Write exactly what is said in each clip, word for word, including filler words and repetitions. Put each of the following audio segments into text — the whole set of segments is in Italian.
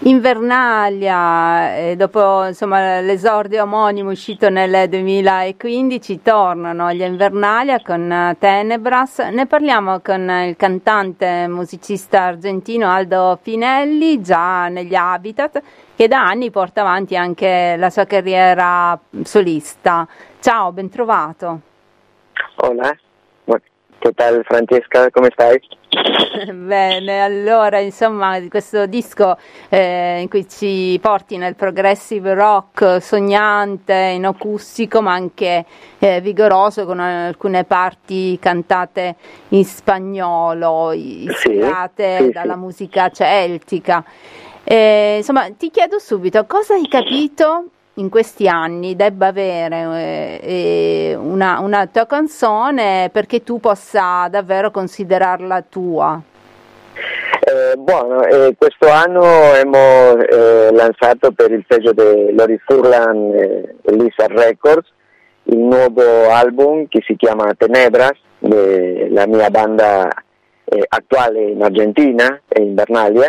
Invernalia, eh, dopo insomma l'esordio omonimo uscito nel duemilaquindici, tornano gli Invernalia con uh, Tenebras. Ne parliamo con il cantante musicista argentino Aldo Finelli, già negli Habitat, che da anni porta avanti anche la sua carriera solista. Ciao, ben trovato. Hola, che tal Francesca, come stai? Bene, allora insomma di questo disco eh, in cui ci porti nel progressive rock sognante, in acustico ma anche eh, vigoroso, con alcune parti cantate in spagnolo, ispirate sì, sì, dalla sì. musica celtica. Eh, insomma, ti chiedo subito, cosa hai capito in questi anni debba avere eh, una, una tua canzone perché tu possa davvero considerarla tua? Eh, buono, eh, questo anno abbiamo eh, lanciato per il sello di Lori Furlan eh, Lisa Records il nuovo album che si chiama Tenebras, de la mia banda eh, attuale in Argentina, in Invernalia.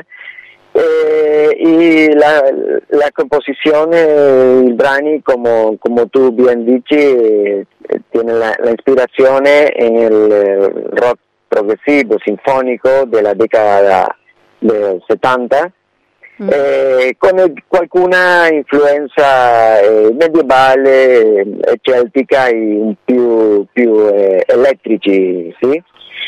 Eh, y la, la composición, eh, el brani, como, como tú bien dici, eh, tiene la, la inspiración en el eh, rock progresivo, sinfónico de la década del setenta, mm. eh, con el, qualcuna influenza eh, medievale, eh, celtica e un più, più eh, elettrici, sì?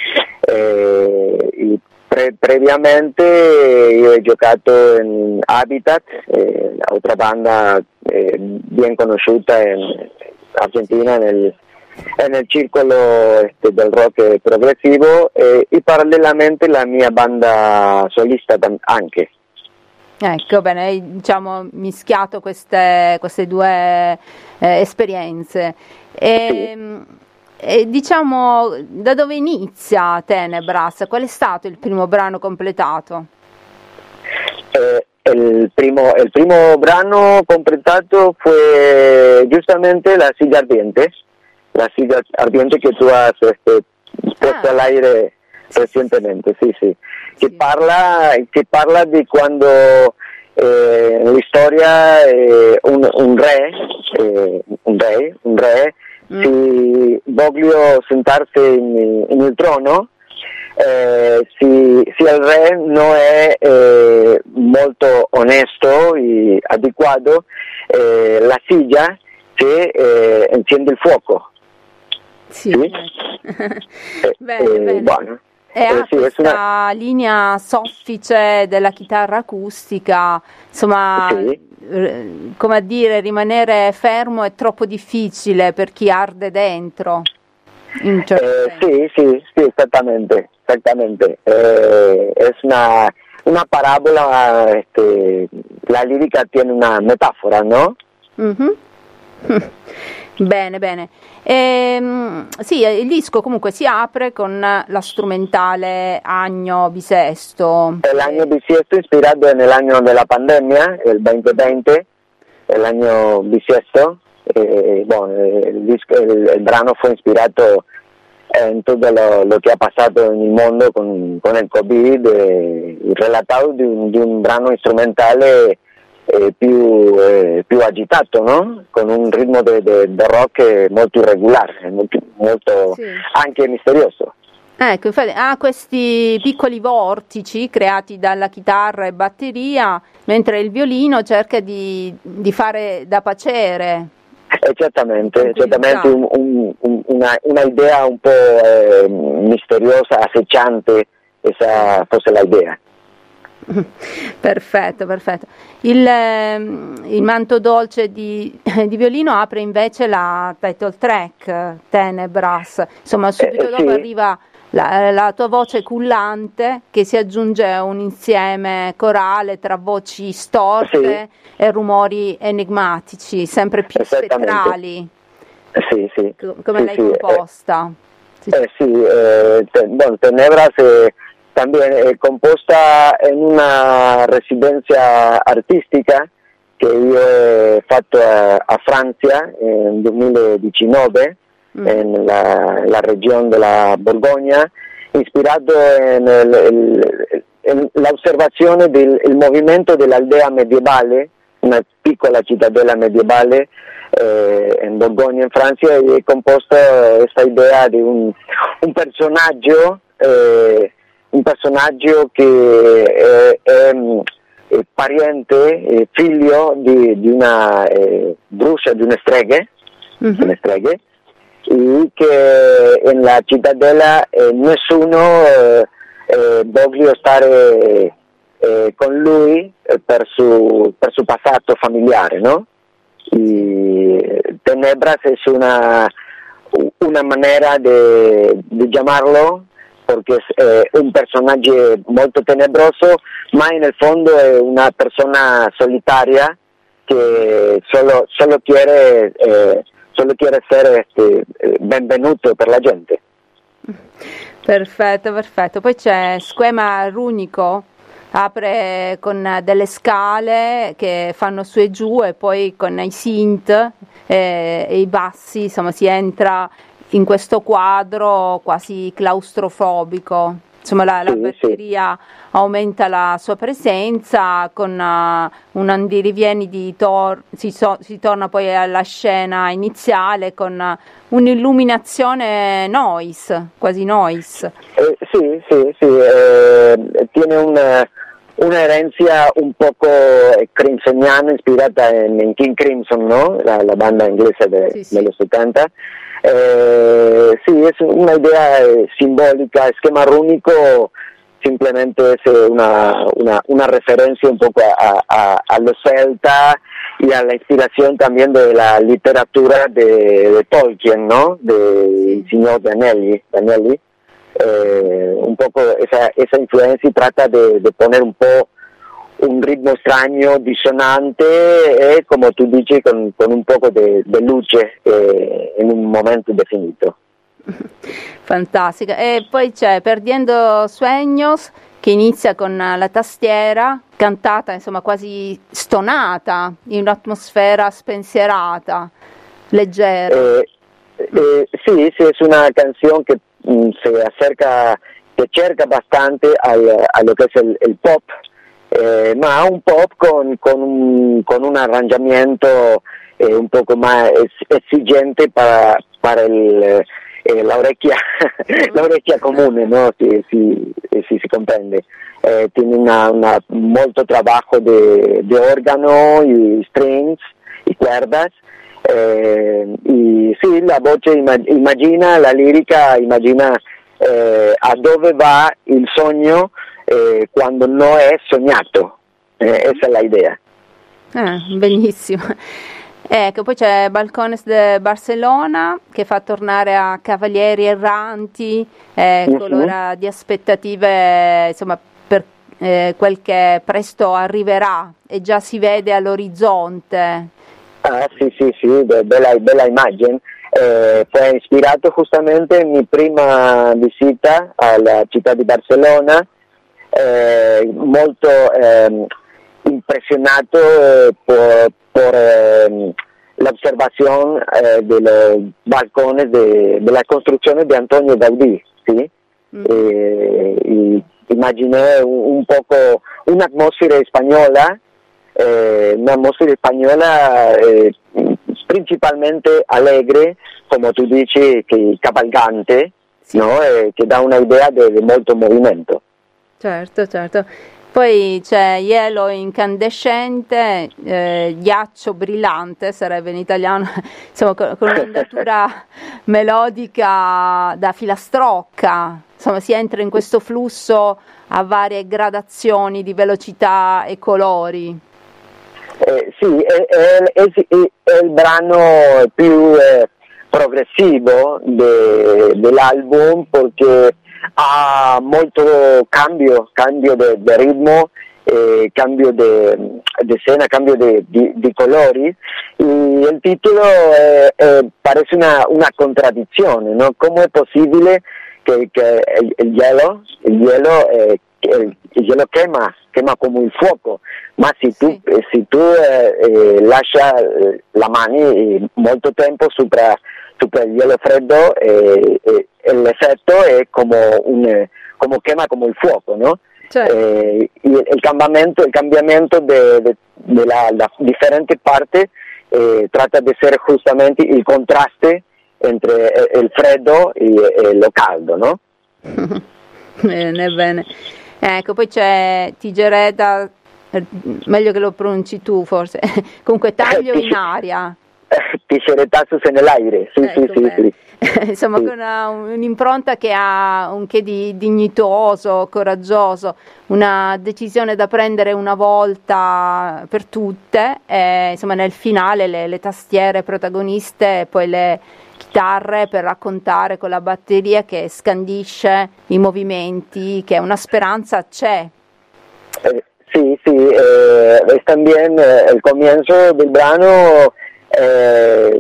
Eh, y Pre- previamente io ho giocato in Habitat, eh, otra banda eh, bien conosciuta in Argentina nel, nel circolo este, del rock progressivo eh, e parallelamente la mia banda solista anche. Ecco, bene, hai diciamo mischiato queste, queste due eh, esperienze. E, sì. E diciamo, da dove inizia Tenebras? Qual è stato il primo brano completato? Eh, el, primo, el primo brano completato fue justamente La silla ardiente, la silla ardiente que tú has este, puesto ah. al aire recientemente, sí, sí, que sí. parla, que parla de cuando eh, en la historia eh, un, un re, eh, un rey, un re, Mm. si voglio sentarsi in, in il trono, eh, si, si il re non è eh, molto onesto e adeguato, eh, la silla che eh, enciende il fuoco. Sì, sì? eh, bene, eh, bene. Buono. E ha eh, sì, questa una... linea soffice della chitarra acustica, insomma, sì. eh, come a dire, rimanere fermo è troppo difficile per chi arde dentro. In certo eh, sì, sì, sì, esattamente, esattamente. Eh, è una, una parabola, este, la lirica tiene una metafora, no? Mm-hmm. Bene, bene. Ehm, sì, il disco comunque si apre con la strumentale Año Bisesto. El año bisiesto inspirado en el año de la pandemia, el veinte veinte, el año bisiesto. Eh, bueno, el, disco, el, el brano fue inspirato en todo lo, lo que ha pasado en el mundo con, con el COVID, eh, relatado de un, de un brano instrumentale Eh, più, eh, più agitato, no? Con un ritmo di rock molto irregolare, molto, molto sì. anche misterioso. Ecco, infatti ha questi piccoli vortici creati dalla chitarra e batteria, mentre il violino cerca di, di fare da pacere. Esattamente, esattamente un, un, un, una, una idea un po' eh, misteriosa, acecciante, esa fosse l'idea. Perfetto, perfetto. Il, il manto dolce di, di violino apre invece la title track, Tenebras. Insomma, subito eh, dopo sì. arriva la, la tua voce cullante che si aggiunge a un insieme corale tra voci storte sì. e rumori enigmatici, sempre più spettrali. Sì, sì. Come sì, l'hai sì. composta? Eh, sì, eh, sì eh, te, bueno, Tenebras eh, también eh, composta en una residencia artística che io ho fatto a, a Francia nel duemiladiciannove, mm. en la, la región de la Borgoña, inspirato en el, el, l'osservazione del il movimento dell'aldea medievale, una piccola cittadella medievale eh, in Borgogna, in Francia, e composto questa idea di un, un personaggio, eh, un personaggio che è, è, è pariente, è figlio di, di una eh, brucia, di una streghe, mm-hmm. una streghe, e che nella cittadella eh, nessuno eh, eh, voglio stare eh, con lui eh, per su per suo passato familiare, no? Y Tenebras es una una manera de, de llamarlo porque es eh, un personaje molto tenebroso, ma en el fondo es una persona solitaria che solo solo quiere eh, solo quiere essere este, benvenuto per la gente. Perfetto, perfetto. Poi c'è Schema Runico, apre con delle scale che fanno su e giù, e poi con i synth eh, e i bassi, insomma, si entra in questo quadro quasi claustrofobico. Insomma, la, la batteria aumenta la sua presenza con uh, un andirivieni di tor- si, so- si torna poi alla scena iniziale con uh, un'illuminazione noise, quasi noise. Eh, sì, sì, sì, eh, tiene una, una herencia un poco crimsoniana, ispirata in, in King Crimson, ¿no? La, la banda inglese de, sì, sì. Dello settanta. Eh, sí, es una idea eh, simbólica. Esquema rúnico simplemente es eh, una, una, una referencia un poco a, a, a lo celta y a la inspiración también de la literatura de, de Tolkien, ¿no? De sí. Signor Danieli, Danieli. Eh, un poco esa, esa influencia, y trata de, de poner un po' un ritmo extraño, disonante, e come tu dici con, con un poco di luce eh, in un momento definito. Fantastica. E poi c'è Perdiendo Sueños, che inizia con la tastiera cantata, insomma, quasi stonata, in un'atmosfera spensierata, leggera. Eh, eh, sì, sì, è una canzone che mh, se acerca, che cerca bastante al, a lo che è il, il pop. Eh, ma un pop con, con, un, con un arrangiamiento eh, un poco más exigente para, para el, eh, la orecchia la orecchia comune, ¿no? Si, si, si si comprende. Eh, tiene una, una molto trabajo de, de órgano y strings y cuerdas. Eh, y sí, la voce immagina, la lirica immagina eh, a dove va il sogno Eh, quando non è sognato, eh, esa è la idea. Ah, benissimo. Ecco, poi c'è Balcones de Barcelona, che fa tornare a Cavalieri Erranti, eh, uh-huh. con l'ora di aspettative, insomma, per eh, quel che presto arriverà e già si vede all'orizzonte. Ah, sì, sì, sì, bella, bella immagine. Eh, fue ispirato justamente in mia prima visita alla città di Barcellona. Eh, molto eh, impresionato eh, por, por eh, la observación eh, de los balcones de, de la construcción de Antonio Gaudí, ¿sí? Mm. Eh, y imaginé un, un poco una atmósfera española, eh, una atmósfera española eh, principalmente alegre, como tú dices, que cabalgante, sì. ¿No? Eh, che dà una idea di molto movimento. Certo, certo. Poi c'è Hielo Incandescente, eh, Ghiaccio Brillante, sarebbe in italiano, insomma, con, con un'andatura melodica da filastrocca. Insomma, si entra in questo flusso a varie gradazioni di velocità e colori. Eh, sì, è, è, è, è il brano più eh, progressivo de, dell'album, perché ha molto cambio, cambio de, de ritmo, eh, cambio de, de escena, cambio de, de, de colori, y el título eh, eh, parece una, una contradicción, ¿no? ¿Cómo es posible que, que el, el hielo, el hielo, eh, el, el hielo quema, quema como il fuoco, ma se tu, sì. eh, se tu eh, eh, lascia la mano molto tempo sopra sopra il hielo freddo, eh, eh, l'effetto è come un come quema come il fuoco, no? Certo. Eh, il, il cambiamento, el cambiamento de, de, de la, la diferente parte eh, trata di essere justamente il contraste entre il freddo e, e lo caldo, no? Bene, bene. Ecco, poi c'è Tigereta, meglio che lo pronunci tu forse, comunque taglio in aria. Tigeretazos nell'aire, sì, Ecco, sì, sì, sì. Insomma, sì. con una, un'impronta che ha un che di dignitoso, coraggioso, una decisione da prendere una volta per tutte, e insomma nel finale le, le tastiere protagoniste e poi le chitarre per raccontare con la batteria che scandisce i movimenti, che una speranza c'è. Eh, sí, sí, eh, es también eh, el comienzo del brano eh,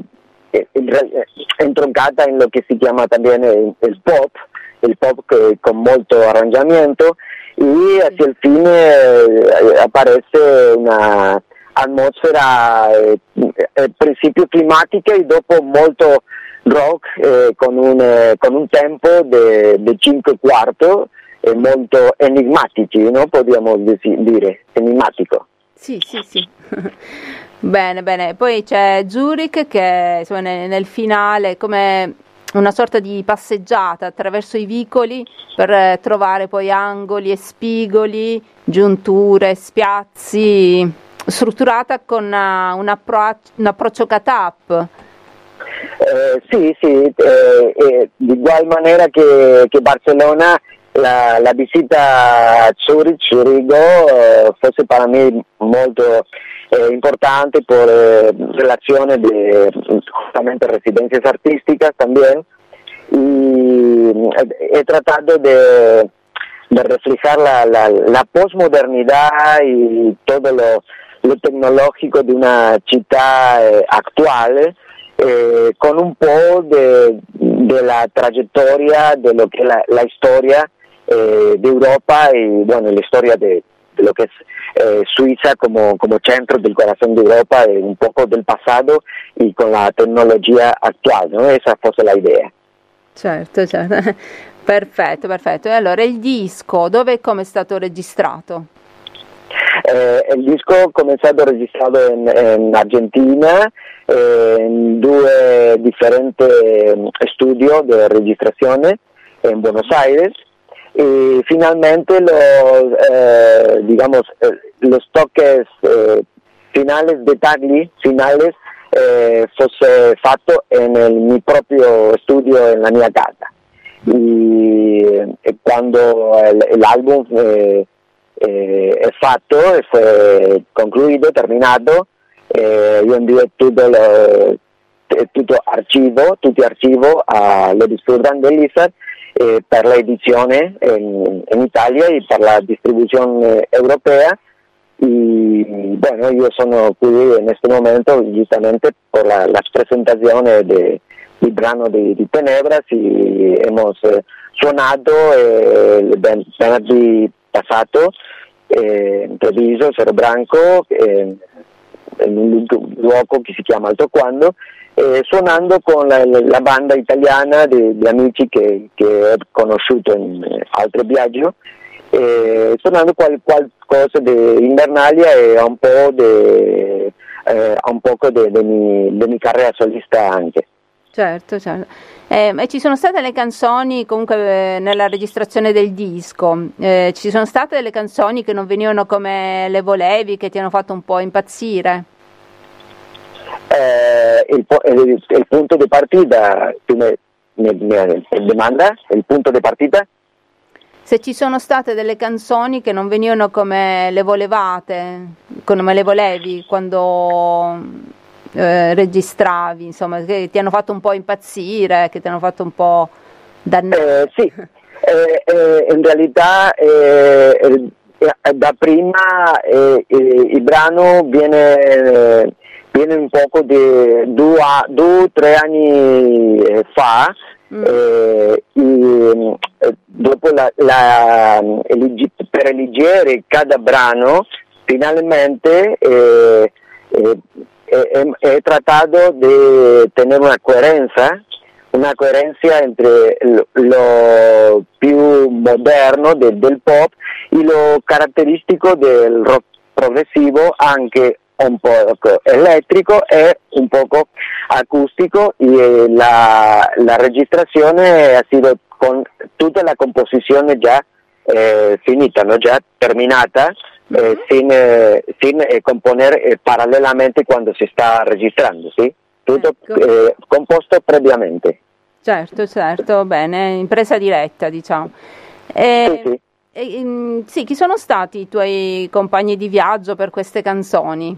entroncata en lo que se llama también el, el pop, el pop que, con molto arrangiamento, y hacia el fin eh, aparece una atmosfera eh, al principio climática y dopo molto rock eh, con, un, eh, con un tempo di cinque quarto e molto enigmatici, no? Possiamo dire, enigmatico. Sì, sì, sì. Bene, bene. Poi c'è Zurich che insomma, nel, nel finale come una sorta di passeggiata attraverso i vicoli per eh, trovare poi angoli e spigoli, giunture, spiazzi, strutturata con una, un, appro- un approccio cut-up. Eh, sì, sì, eh, eh, di ugual manera che, che Barcellona, la, la visita a Zurich, Zurigo, eh, fosse per me molto eh, importante por eh, relazione de justamente residencias artísticas también, y he tratado de, de reflejar la, la, la posmodernidad y todo lo, lo tecnológico de una città eh, actual, Eh, con un po' de, de la trayectoria de lo que es la, la historia eh, de Europa y bueno, la historia de, de lo que es eh, Suiza como, como centro del corazón de Europa, eh, un poco del pasado y con la tecnologia actual, ¿no? Esa fosse la idea. Certo, certo. Perfetto, perfetto. E allora il disco, dove e come è stato registrato? Eh, il disco come è stato registrato in, in Argentina, eh, in due differenti studi di registrazione in Buenos Aires, y finalmente los, eh, digamos, eh, los toques eh, finales, detalles finales, eh, fosse fatto nel mio proprio studio nella mia casa. Y, e quando l'album eh, eh, è fatto e fue concluido, terminato, eh, io invio tutto, lo, tutto archivo, tutti archivo a Lodis Furlan dell'I S A eh, per l'edizione in, in Italia e per la distribuzione europea. Y bueno, io sono qui in questo momento giustamente per la, la presentazione del brano di, di Tenebras y hemos eh, suonato eh, venerdì passato eh, in Treviso, Cerro Branco, eh, in un luogo che si chiama Alto Quando, eh, suonando con la, la banda italiana di, di amici che, che ho conosciuto in eh, altro viaggio, eh, suonando qual, qualcosa di Invernalia e un po' di eh, un poco di mia carriera solista anche. Certo, certo. Eh, e ci sono state le canzoni comunque eh, nella registrazione del disco, eh, ci sono state delle canzoni che non venivano come le volevi, che ti hanno fatto un po' impazzire? Eh, il, il, il punto di partita, tu mi, mi, mi domanda, il punto di partita? Se ci sono state delle canzoni che non venivano come le volevate, come le volevi quando... Eh, registravi, insomma, che ti hanno fatto un po' impazzire, che ti hanno fatto un po' dannare. Eh, sì, eh, eh, in realtà eh, eh, da prima eh, eh, il brano viene, viene un poco di due o tre anni fa, mm. eh, e, dopo la, la, per eleggere cada brano, finalmente eh, eh, He, he tratado de tener una coherencia, una coerenza entre lo, lo più moderno de, del pop e lo caratteristico del rock progressivo, anche un poco elettrico e un poco acustico, y la, la registrazione ha sido con tutta la composizione già eh, finita, no? Già terminata, mm-hmm. eh, sin, eh, sin eh, componer eh, parallelamente quando si sta registrando, sì? Tutto ecco. eh, composto previamente. Certo, certo, bene, in presa diretta, diciamo. E, sì, sì. E, um, sì, chi sono stati i tuoi compagni di viaggio per queste canzoni?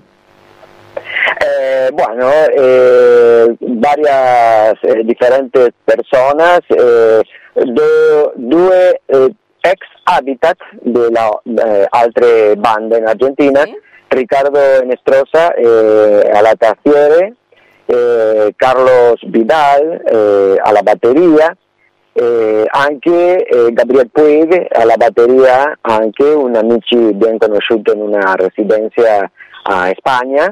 Eh, bueno, eh, varias eh, diferentes personas, eh, do, due eh, ex Habitat de la eh, altre bande in Argentina, sì. Ricardo Enestrosa eh, alla tastiere, eh, Carlos Vidal eh, alla batteria, eh, anche eh, Gabriel Puig alla batteria, anche un amici ben conosciuto in una residenza a Spagna.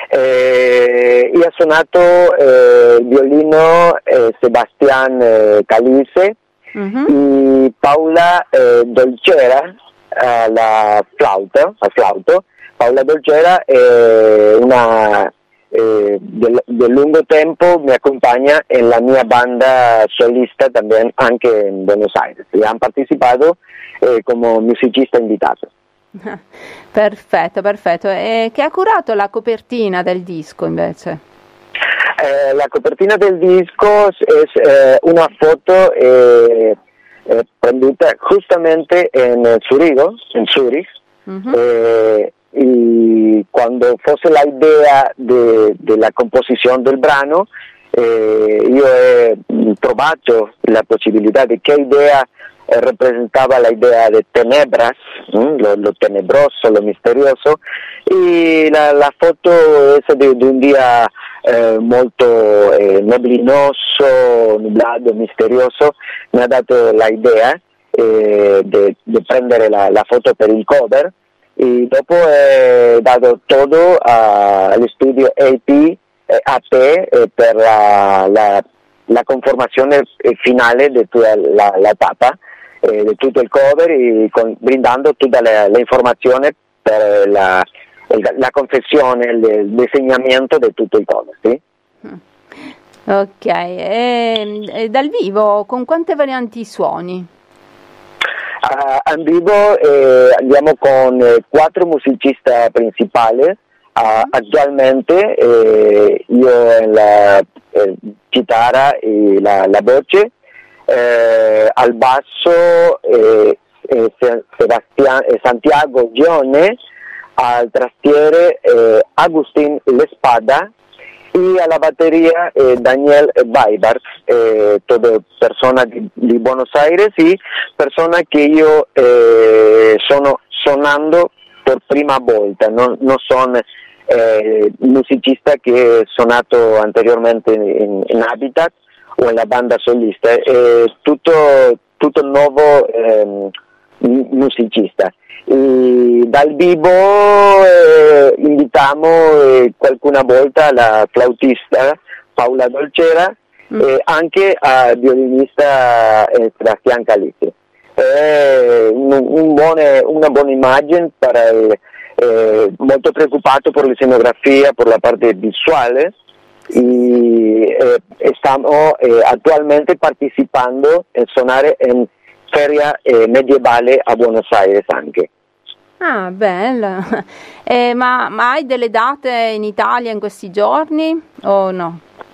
Eh, e ha suonato eh, il violino eh, Sebastián eh, Calice, uh-huh. e Paula eh, Dolcera alla flauto, al flauto. Paula Dolcera è una eh, del, del lungo tempo mi accompagna en la mia banda solista también, anche in Buenos Aires, e hanno partecipato eh, come musicista invitato. Perfetto, perfetto. E che ha curato la copertina del disco invece? Eh, la copertina del disco è eh, una foto eh, eh, prendita justamente in Zurigo, in Zurich, uh-huh. eh, y cuando fosse la idea de, de la composizione del brano, eh, io ho trovato la possibilità di che idea representaba la idea de tenebras, ¿no? lo, lo tenebroso, lo misterioso, y la, la foto es de, de un día eh, molto eh, neblinoso, nublado, misterioso, me ha dato la idea eh, de, de prendere la, la foto per il cover, y dopo he dato todo al studio A P, eh, A P eh, per la, la, la conformazione finale di tutta la, la tapa, Eh, di tutto il cover, e con, brindando tutta la, la informazione per la, la confezione, il disegnamento di tutto il cover, sì? Ok, e, e dal vivo con quante varianti suoni? Uh, al vivo eh, andiamo con eh, quattro musicisti principali, uh, attualmente eh, io la eh, chitarra e la, la voce. Eh, al basso eh, eh, Sebastián, eh, Santiago Gione, al tastiere eh, Agustín Lespada, e alla batteria eh, Daniel Baibart, eh, todo persona di, di Buenos Aires, e persona che io eh, sono suonando per prima volta, non, non sono eh, musicista che ho suonato anteriormente in, in Habitat o nella banda solista, è tutto, tutto nuovo eh, musicista. E dal vivo eh, invitiamo eh, qualcuna volta la flautista Paula Dolcera, mm. e anche a violinista eh, Sebastián Calice. È un, un buone, una buona immagine, per, eh, molto preoccupato per la scenografia, per la parte visuale. Y eh, estamos eh, actualmente participando en suonare in Feria eh, Medievale a Buenos Aires anche. Ah, bello. Eh, ma, ma hai delle date in Italia in questi giorni o no?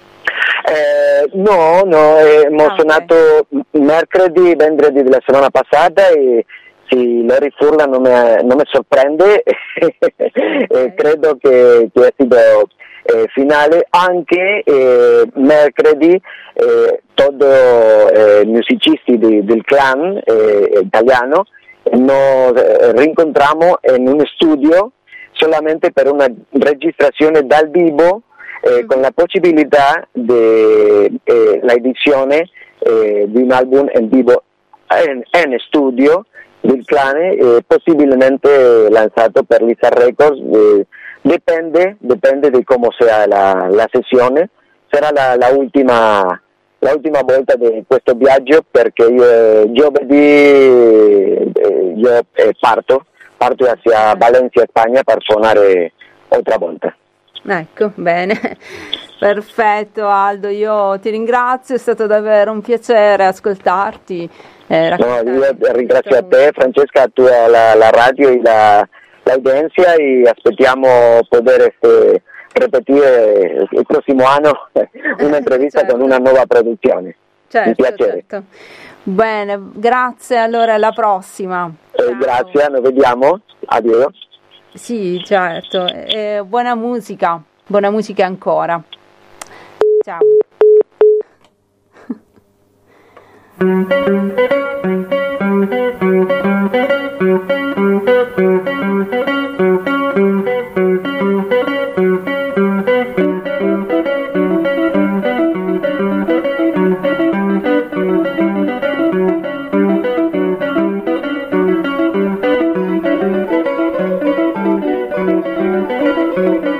Eh, no, no, eh, abbiamo ah, suonato okay. mercoledì, venerdì della settimana passata, e sì, Larry Furlan non mi, non mi sorprende, okay. eh, credo che, che sido Eh, finale, anche eh, mercoledì eh, tutti i eh, musicisti di, del clan eh, italiano nos eh, rincontriamo in un studio solamente per una registrazione dal vivo, eh, mm. con la possibilità di eh, la edizione eh, di un album in vivo in, in studio del clan, eh, possibilmente lanciato per Lisa Records. Eh, Depende, depende de cómo sea la, la sesión. Será la, la última l'ultima volta di questo viaggio, perché io giovedì eh, io eh, parto, parto hacia Valencia, Spagna, per suonare altra volta. Ecco, bene, perfetto Aldo, io ti ringrazio, è stato davvero un piacere ascoltarti. Eh, no, io ringrazio a te Francesca, a tua, la, la radio e la, l'audiencia, e aspettiamo poter este, ripetere il prossimo anno un'intervista certo. con una nuova produzione. Certo, un piacere. Certo. Bene, grazie, allora alla prossima. Eh, grazie, noi vediamo, addio. Sì, certo, eh, buona musica, buona musica ancora. Ciao. Thank you.